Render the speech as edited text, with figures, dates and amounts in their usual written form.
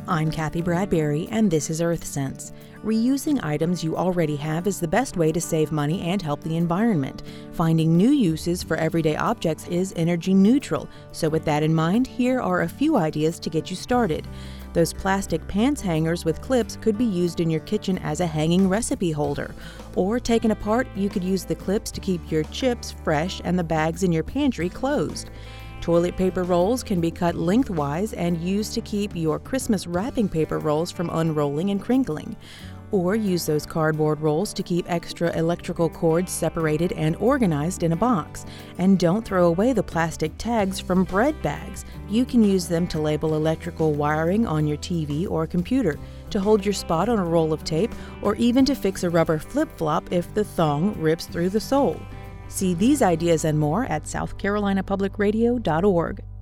I'm Kathy Bradbury, and this is EarthSense. Reusing items you already have is the best way to save money and help the environment. Finding new uses for everyday objects is energy neutral, so with that in mind, here are a few ideas to get you started. Those plastic pants hangers with clips could be used in your kitchen as a hanging recipe holder. Or taken apart, you could use the clips to keep your chips fresh and the bags in your pantry closed. Toilet paper rolls can be cut lengthwise and used to keep your Christmas wrapping paper rolls from unrolling and crinkling. Or use those cardboard rolls to keep extra electrical cords separated and organized in a box. And don't throw away the plastic tags from bread bags. You can use them to label electrical wiring on your TV or computer, to hold your spot on a roll of tape, or even to fix a rubber flip-flop if the thong rips through the sole. See these ideas and more at southcarolinapublicradio.org.